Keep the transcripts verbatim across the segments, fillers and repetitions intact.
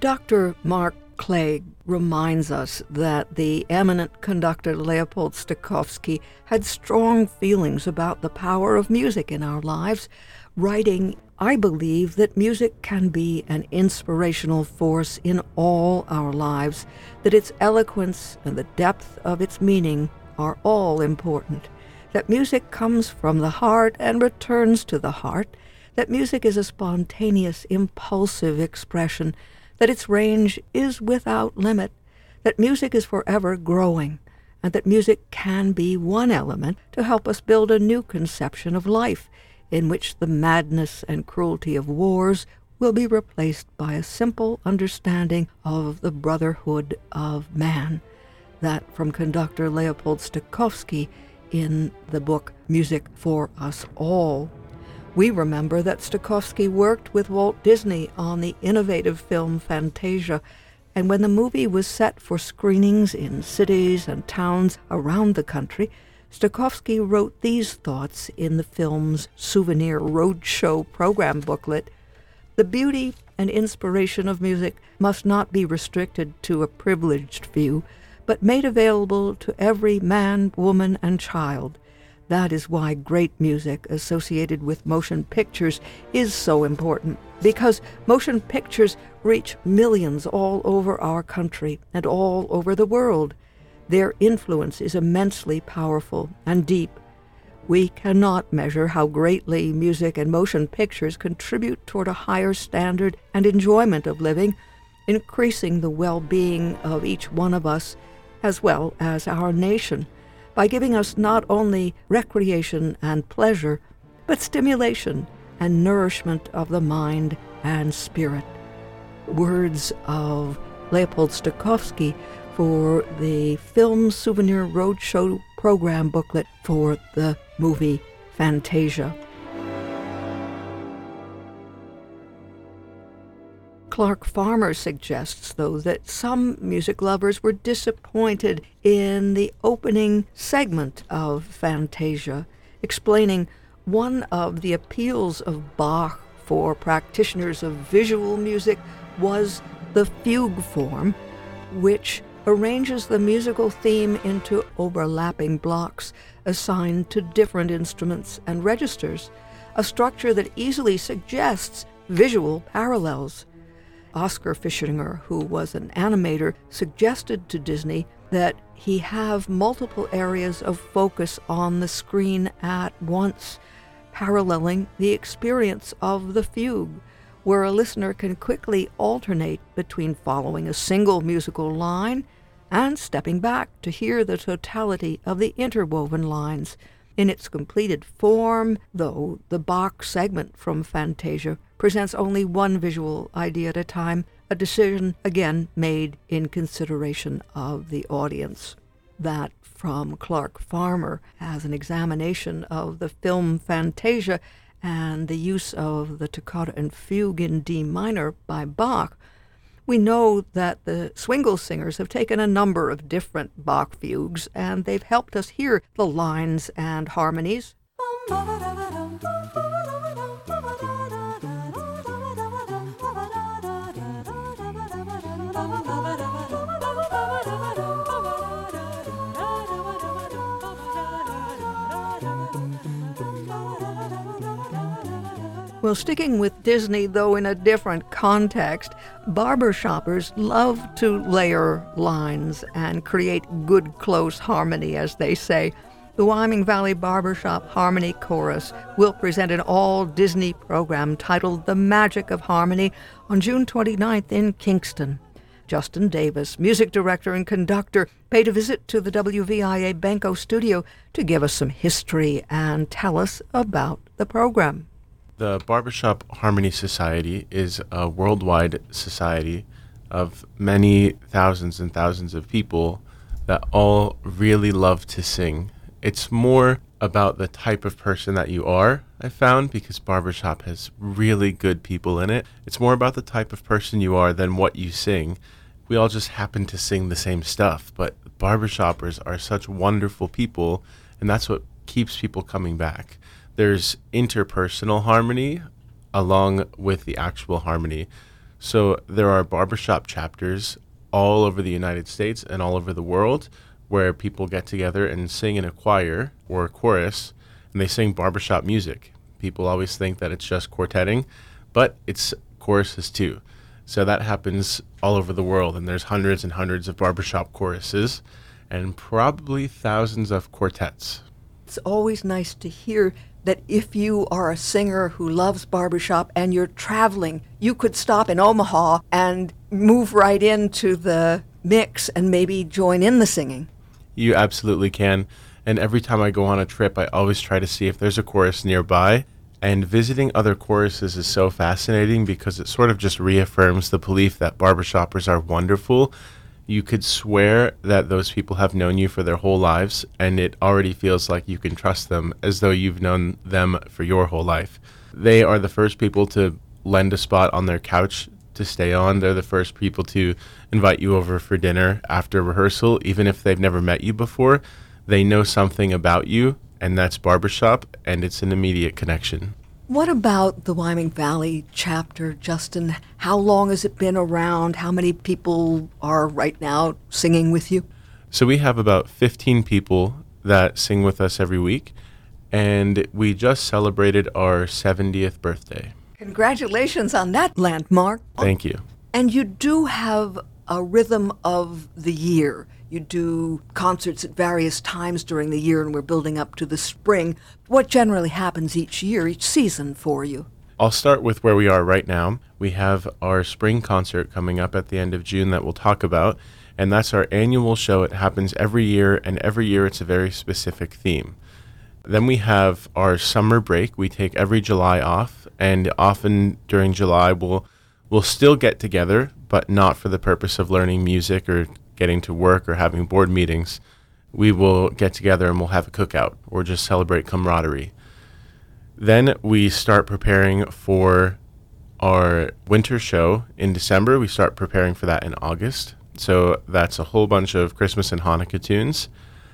Doctor Mark Clegg reminds us that the eminent conductor Leopold Stokowski had strong feelings about the power of music in our lives, writing, "I believe that music can be an inspirational force in all our lives, that its eloquence and the depth of its meaning are all important, that music comes from the heart and returns to the heart, that music is a spontaneous, impulsive expression, that its range is without limit, that music is forever growing, and that music can be one element to help us build a new conception of life, in which the madness and cruelty of wars will be replaced by a simple understanding of the brotherhood of man." That from conductor Leopold Stokowski in the book Music for Us All. We remember that Stokowski worked with Walt Disney on the innovative film Fantasia, and when the movie was set for screenings in cities and towns around the country, Stokowski wrote these thoughts in the film's Souvenir Roadshow program booklet. "The beauty and inspiration of music must not be restricted to a privileged few, but made available to every man, woman, and child. That is why great music associated with motion pictures is so important, because motion pictures reach millions all over our country and all over the world. Their influence is immensely powerful and deep. We cannot measure how greatly music and motion pictures contribute toward a higher standard and enjoyment of living, increasing the well-being of each one of us, as well as our nation, by giving us not only recreation and pleasure, but stimulation and nourishment of the mind and spirit." Words of Leopold Stokowski for the Film Souvenir Roadshow program booklet for the movie Fantasia. Clark Farmer suggests, though, that some music lovers were disappointed in the opening segment of Fantasia, explaining one of the appeals of Bach for practitioners of visual music was the fugue form, which arranges the musical theme into overlapping blocks assigned to different instruments and registers, a structure that easily suggests visual parallels. Oscar Fischinger, who was an animator, suggested to Disney that he have multiple areas of focus on the screen at once, paralleling the experience of the fugue, where a listener can quickly alternate between following a single musical line and stepping back to hear the totality of the interwoven lines. In its completed form, though, the Bach segment from Fantasia presents only one visual idea at a time, a decision again made in consideration of the audience. That from Clark Farmer as an examination of the film Fantasia and the use of the toccata and fugue in D minor by Bach. We know that the Swingle singers have taken a number of different Bach fugues, and they've helped us hear the lines and harmonies. Well, sticking with Disney, though in a different context, barbershoppers love to layer lines and create good, close harmony, as they say. The Wyoming Valley Barbershop Harmony Chorus will present an all-Disney program titled The Magic of Harmony on June twenty-ninth in Kingston. Justin Davis, music director and conductor, paid a visit to the W V I A Benko studio to give us some history and tell us about the program. The Barbershop Harmony Society is a worldwide society of many thousands and thousands of people that all really love to sing. It's more about the type of person that you are, I found, because Barbershop has really good people in it. It's more about the type of person you are than what you sing. We all just happen to sing the same stuff, but barbershoppers are such wonderful people, and that's what keeps people coming back. There's interpersonal harmony along with the actual harmony. So there are barbershop chapters all over the United States and all over the world where people get together and sing in a choir or a chorus, and they sing barbershop music. People always think that it's just quartetting, but it's choruses too. So that happens all over the world, and there's hundreds and hundreds of barbershop choruses and probably thousands of quartets. It's always nice to hear that if you are a singer who loves barbershop and you're traveling, you could stop in Omaha and move right into the mix and maybe join in the singing. You absolutely can. And every time I go on a trip, I always try to see if there's a chorus nearby. And visiting other choruses is so fascinating because it sort of just reaffirms the belief that barbershoppers are wonderful. You could swear that those people have known you for their whole lives, and it already feels like you can trust them as though you've known them for your whole life. They are the first people to lend a spot on their couch to stay on. They're the first people to invite you over for dinner after rehearsal, even if they've never met you before. They know something about you, and that's barbershop, and it's an immediate connection. What about the Wyoming Valley chapter, Justin? How long has it been around? How many people are right now singing with you? So we have about fifteen people that sing with us every week, and we just celebrated our seventieth birthday. Congratulations on that landmark. Thank you. And you do have a rhythm of the year. You do concerts at various times during the year, and we're building up to the spring. What generally happens each year, each season for you? I'll start with where we are right now. We have our spring concert coming up at the end of June that we'll talk about, and that's our annual show. It happens every year, and every year it's a very specific theme. Then we have our summer break. We take every July off, and often during July we'll we'll still get together, but not for the purpose of learning music or getting to work or having board meetings. We will get together and we'll have a cookout or just celebrate camaraderie. Then we start preparing for our winter show in December. We start preparing for that in August. So that's a whole bunch of Christmas and Hanukkah tunes.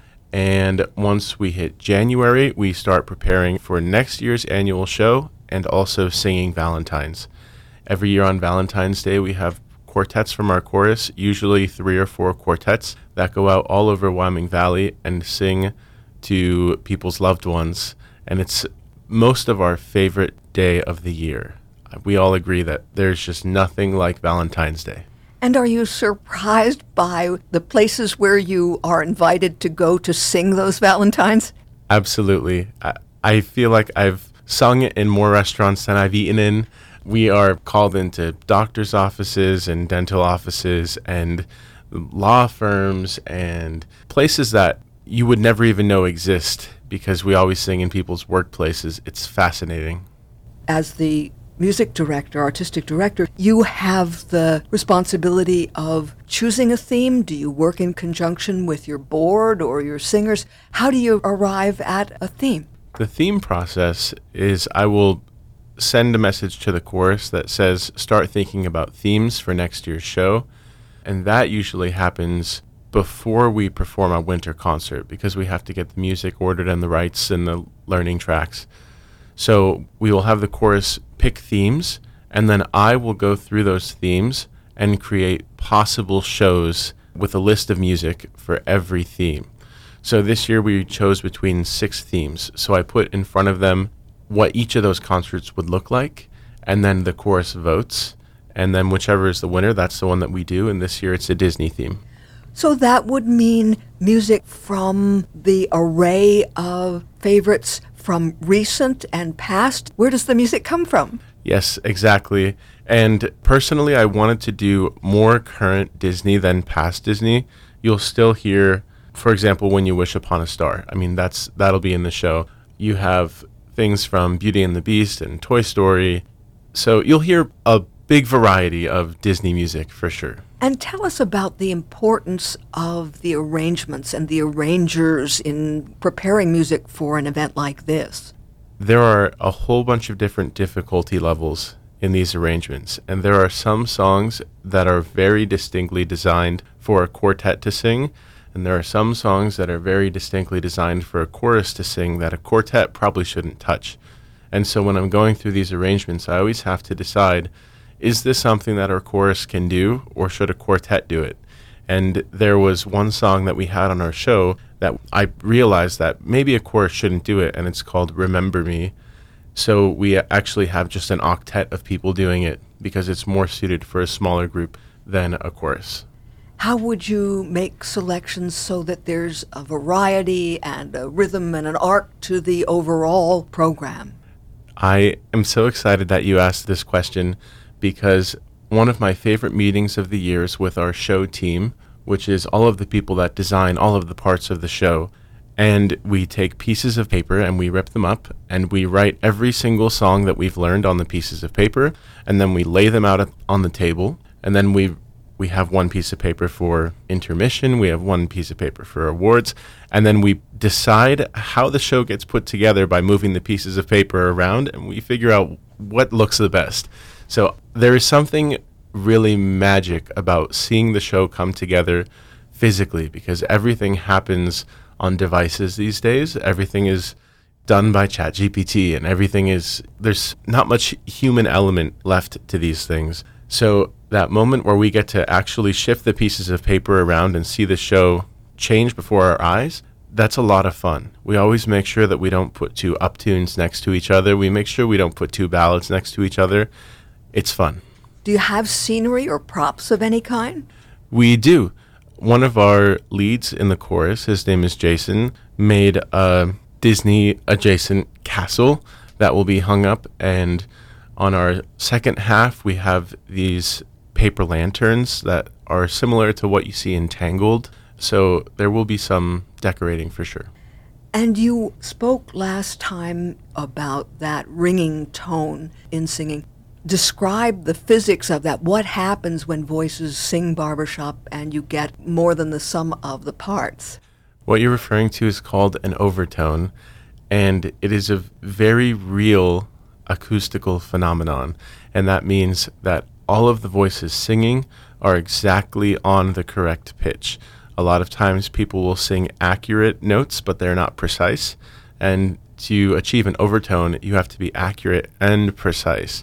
And once we hit January, we start preparing for next year's annual show and also singing Valentine's. Every year on Valentine's Day, we have quartets from our chorus, usually three or four quartets that go out all over Wyoming Valley and sing to people's loved ones. And it's most of our favorite day of the year. We all agree that there's just nothing like Valentine's Day. And are you surprised by the places where you are invited to go to sing those Valentines? Absolutely. I, I feel like I've sung in more restaurants than I've eaten in. We are called into doctor's offices and dental offices and law firms and places that you would never even know exist because we always sing in people's workplaces. It's fascinating. As the music director, artistic director, you have the responsibility of choosing a theme. Do you work in conjunction with your board or your singers? How do you arrive at a theme? The theme process is I will send a message to the chorus that says, start thinking about themes for next year's show. And that usually happens before we perform a winter concert because we have to get the music ordered and the rights and the learning tracks. So we will have the chorus pick themes, and then I will go through those themes and create possible shows with a list of music for every theme. So this year we chose between six themes. So I put in front of them what each of those concerts would look like, and then the chorus votes, and then whichever is the winner, that's the one that we do, and this year it's a Disney theme. So that would mean music from the array of favorites from recent and past. Where does the music come from? Yes, exactly. And personally, I wanted to do more current Disney than past Disney. You'll still hear, for example, When You Wish Upon a Star. I mean, that's that'll be in the show. You have things from Beauty and the Beast and Toy Story. So you'll hear a big variety of Disney music for sure. And tell us about the importance of the arrangements and the arrangers in preparing music for an event like this. There are a whole bunch of different difficulty levels in these arrangements, and there are some songs that are very distinctly designed for a quartet to sing, and there are some songs that are very distinctly designed for a chorus to sing that a quartet probably shouldn't touch. And so when I'm going through these arrangements, I always have to decide, is this something that our chorus can do, or should a quartet do it? And there was one song that we had on our show that I realized that maybe a chorus shouldn't do it, and it's called Remember Me. So we actually have just an octet of people doing it because it's more suited for a smaller group than a chorus. How would you make selections so that there's a variety and a rhythm and an arc to the overall program? I am so excited that you asked this question because one of my favorite meetings of the year is with our show team, which is all of the people that design all of the parts of the show. And we take pieces of paper and we rip them up and we write every single song that we've learned on the pieces of paper, and then we lay them out on the table, and then we we have one piece of paper for intermission, we have one piece of paper for awards, and then we decide how the show gets put together by moving the pieces of paper around, and we figure out what looks the best. So there is something really magic about seeing the show come together physically, because everything happens on devices these days. Everything is done by ChatGPT, and everything is, there's not much human element left to these things. So that moment where we get to actually shift the pieces of paper around and see the show change before our eyes, that's a lot of fun. We always make sure that we don't put two uptunes next to each other. We make sure we don't put two ballads next to each other. It's fun. Do you have scenery or props of any kind? We do. One of our leads in the chorus, his name is Jason, made a Disney-adjacent castle that will be hung up, and on our second half, we have these paper lanterns that are similar to what you see in Tangled, so there will be some decorating for sure. And you spoke last time about that ringing tone in singing. Describe the physics of that. What happens when voices sing barbershop and you get more than the sum of the parts? What you're referring to is called an overtone, and it is a very real acoustical phenomenon. And that means that all of the voices singing are exactly on the correct pitch. A lot of times people will sing accurate notes, but they're not precise. And to achieve an overtone, you have to be accurate and precise.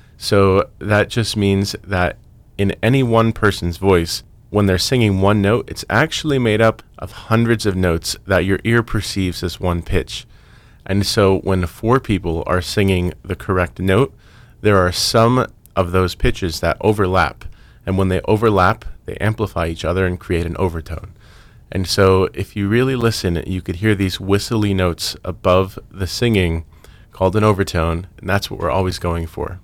So that just means that in any one person's voice, when they're singing one note, it's actually made up of hundreds of notes that your ear perceives as one pitch. And so when four people are singing the correct note, there are some of those pitches that overlap. And when they overlap, they amplify each other and create an overtone. And so if you really listen, you could hear these whistly notes above the singing called an overtone, and that's what we're always going for.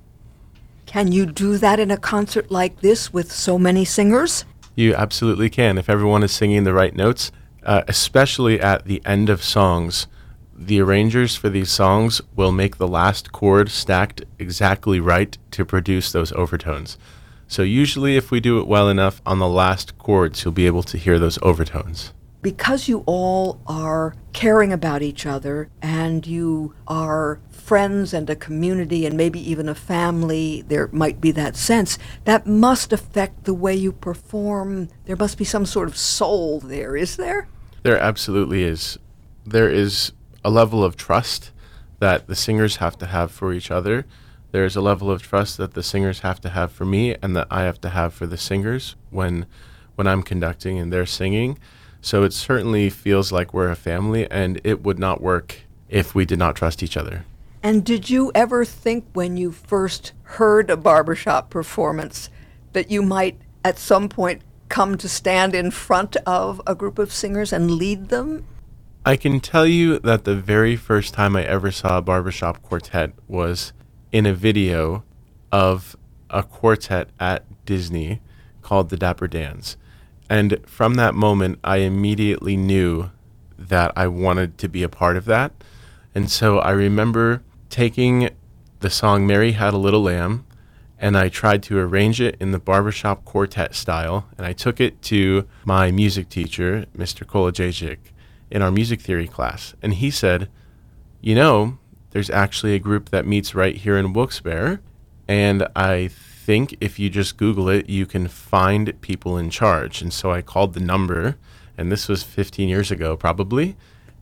Can you do that in a concert like this with so many singers? You absolutely can. If everyone is singing the right notes, uh, especially at the end of songs, the arrangers for these songs will make the last chord stacked exactly right to produce those overtones. So usually if we do it well enough, on the last chords, you'll be able to hear those overtones. Because you all are caring about each other and you are friends and a community and maybe even a family, there might be that sense, that must affect the way you perform. There must be some sort of soul there, is there? There absolutely is. There is a level of trust that the singers have to have for each other. There's a level of trust that the singers have to have for me and that I have to have for the singers when when I'm conducting and they're singing. So it certainly feels like we're a family, and it would not work if we did not trust each other. And did you ever think when you first heard a barbershop performance that you might at some point come to stand in front of a group of singers and lead them? I can tell you that the very first time I ever saw a barbershop quartet was in a video of a quartet at Disney called the Dapper Dans. And from that moment, I immediately knew that I wanted to be a part of that. And so I remember taking the song Mary Had a Little Lamb, and I tried to arrange it in the barbershop quartet style. And I took it to my music teacher, Mister Kolajic, in our music theory class. And he said, you know, there's actually a group that meets right here in Wilkes-Barre, and I think if you just Google it, you can find people in charge. And so I called the number, and this was fifteen years ago probably,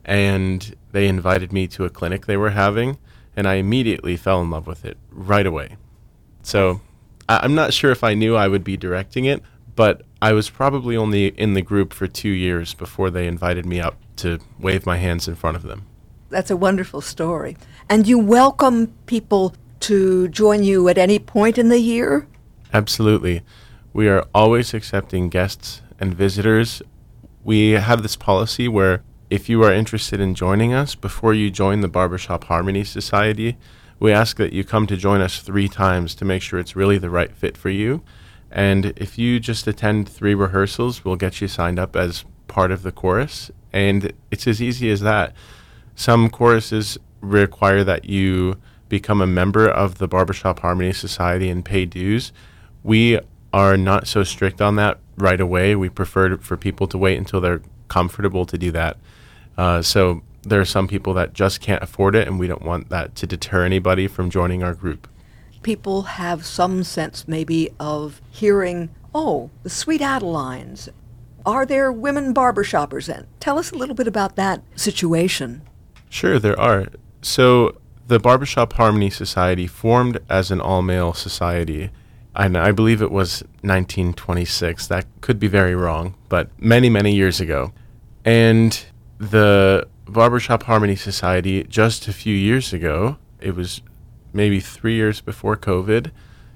and they invited me to a clinic they were having, and I immediately fell in love with it right away. So I- I'm not sure if I knew I would be directing it, but I was probably only in the group for two years before they invited me up to wave my hands in front of them. That's a wonderful story. And you welcome people to join you at any point in the year? Absolutely. We are always accepting guests and visitors. We have this policy where if you are interested in joining us, before you join the Barbershop Harmony Society, we ask that you come to join us three times to make sure it's really the right fit for you. And if you just attend three rehearsals, we'll get you signed up as part of the chorus. And it's as easy as that. Some choruses require that you become a member of the Barbershop Harmony Society and pay dues. We are not so strict on that right away. We prefer for people to wait until they're comfortable to do that. Uh, so there are some people that just can't afford it, and we don't want that to deter anybody from joining our group. People have some sense maybe of hearing, oh, the Sweet Adelines. Are there women barbershoppers? And tell us a little bit about that situation. Sure, there are. So the Barbershop Harmony Society formed as an all-male society, and I believe it was nineteen twenty-six. That could be very wrong, but many, many years ago. And the Barbershop Harmony Society, just a few years ago, it was maybe three years before COVID,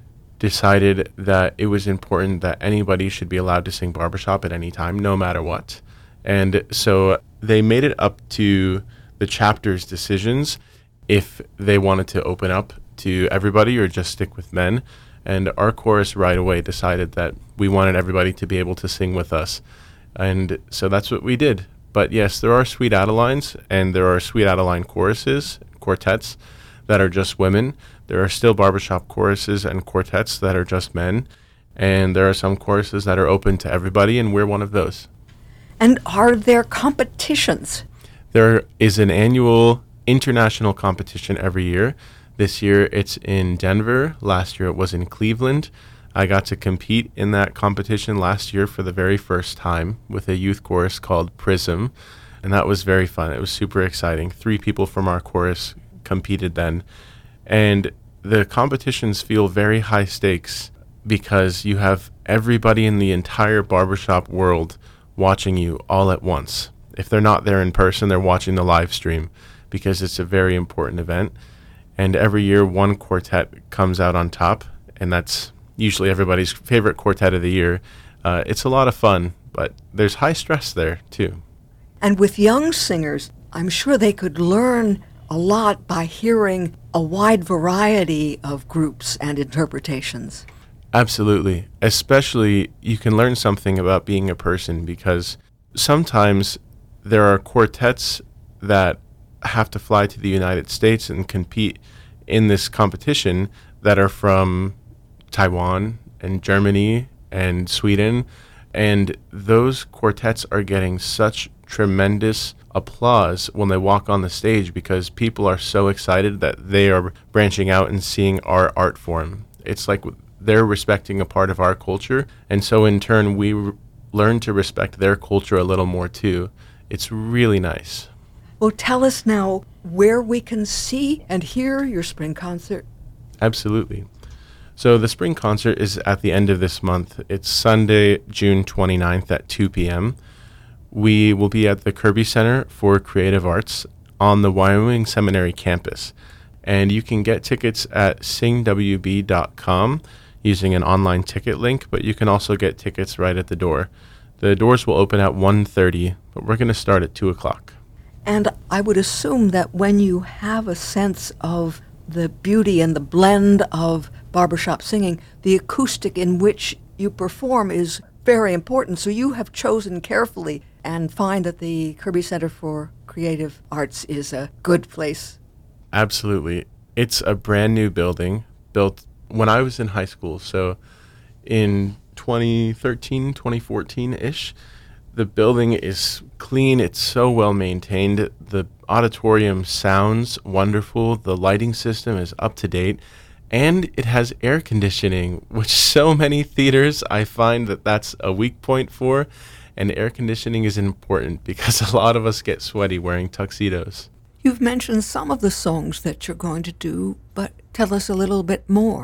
decided that it was important that anybody should be allowed to sing barbershop at any time, no matter what. And so they made it up to the chapter's decisions if they wanted to open up to everybody or just stick with men. And our chorus right away decided that we wanted everybody to be able to sing with us. And so that's what we did. But yes, there are Sweet Adelines, and there are Sweet Adeline choruses, quartets, that are just women. There are still barbershop choruses and quartets that are just men. And there are some choruses that are open to everybody, and we're one of those. And are there competitions? There is an annual international competition every year. This year it's in Denver. Last year it was in Cleveland. I got to compete in that competition last year for the very first time with a youth chorus called Prism, and that was very fun. It was super exciting. Three people from our chorus competed then, and the competitions feel very high stakes because you have everybody in the entire barbershop world watching you all at once. If they're not there in person, they're watching the live stream because it's a very important event. And every year one quartet comes out on top, and that's usually everybody's favorite quartet of the year. Uh, it's a lot of fun, but there's high stress there too. And with young singers, I'm sure they could learn a lot by hearing a wide variety of groups and interpretations. Absolutely. Especially you can learn something about being a person, because sometimes there are quartets that have to fly to the United States and compete in this competition that are from Taiwan and Germany and Sweden, and those quartets are getting such tremendous applause when they walk on the stage because people are so excited that they are branching out and seeing our art form. It's like they're respecting a part of our culture, and so in turn we r- learn to respect their culture a little more too. It's really nice. Well, tell us now where we can see and hear your spring concert. Absolutely. So the spring concert is at the end of this month. It's Sunday, June twenty-ninth at two p.m. We will be at the Kirby Center for Creative Arts on the Wyoming Seminary campus. And you can get tickets at sing w b dot com using an online ticket link, but you can also get tickets right at the door. The doors will open at one thirty, but we're going to start at two o'clock. And I would assume that when you have a sense of the beauty and the blend of barbershop singing, the acoustic in which you perform is very important. So you have chosen carefully and find that the Kirby Center for Creative Arts is a good place. Absolutely. It's a brand new building built when I was in high school. So in twenty thirteen, twenty fourteen-ish, the building is clean. It's so well maintained. The auditorium sounds wonderful. The lighting system is up to date. And it has air conditioning, which so many theaters, I find that that's a weak point for. And air conditioning is important because a lot of us get sweaty wearing tuxedos. You've mentioned some of the songs that you're going to do, but tell us a little bit more.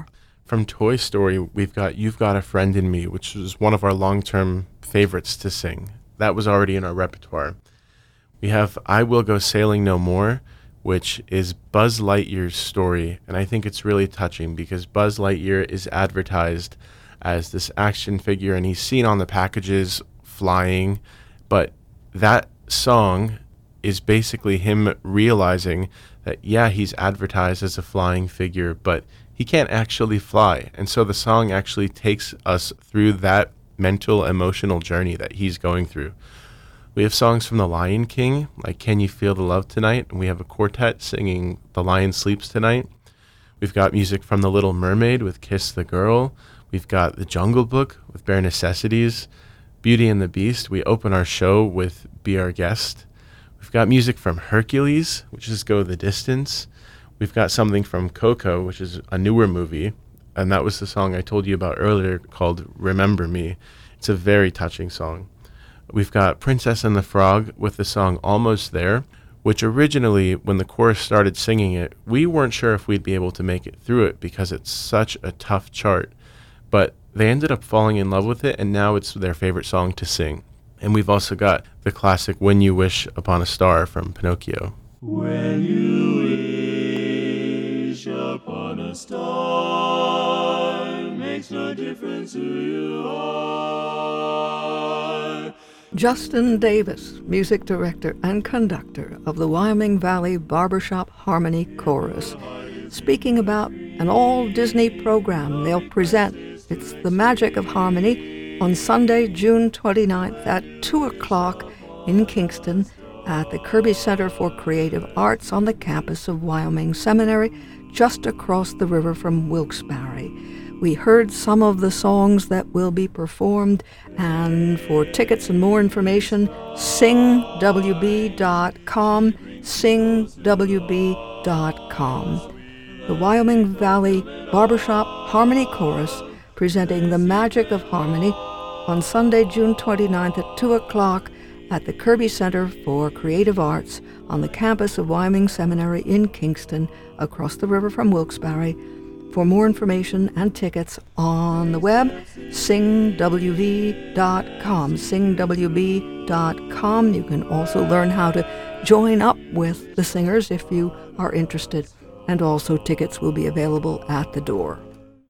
From Toy Story, we've got You've Got a Friend in Me, which was one of our long-term favorites to sing. That was already in our repertoire. We have I Will Go Sailing No More, which is Buzz Lightyear's story, and I think it's really touching because Buzz Lightyear is advertised as this action figure, and he's seen on the packages flying, but that song is basically him realizing that, yeah, he's advertised as a flying figure, but he can't actually fly. And so the song actually takes us through that mental, emotional journey that he's going through. We have songs from The Lion King, like Can You Feel the Love Tonight? And we have a quartet singing The Lion Sleeps Tonight. We've got music from The Little Mermaid with Kiss the Girl. We've got The Jungle Book with Bare Necessities. Beauty and the Beast, we open our show with Be Our Guest. We've got music from Hercules, which is Go the Distance. We've got something from Coco, which is a newer movie, and that was the song I told you about earlier called Remember Me. It's a very touching song. We've got Princess and the Frog with the song Almost There, which originally, when the chorus started singing it, we weren't sure if we'd be able to make it through it because it's such a tough chart. But they ended up falling in love with it, and now it's their favorite song to sing. And we've also got the classic When You Wish Upon a Star from Pinocchio. When you wish upon a star, makes no difference who you are. Justin Davis, music director and conductor of the Wyoming Valley Barbershop Harmony Chorus, speaking about an all-Disney program they'll present. It's The Magic of Harmony on Sunday, June twenty-ninth at two o'clock in Kingston at the Kirby Center for Creative Arts on the campus of Wyoming Seminary, just across the river from Wilkes-Barre. We heard some of the songs that will be performed, and for tickets and more information, sing w b dot com, sing w b dot com. The Wyoming Valley Barbershop Harmony Chorus presenting The Magic of Harmony on Sunday, June twenty-ninth at two o'clock at the Kirby Center for Creative Arts on the campus of Wyoming Seminary in Kingston, across the river from Wilkes-Barre. For more information and tickets on the web, sing w b dot com, sing w b dot com. You can also learn how to join up with the singers if you are interested, and also tickets will be available at the door.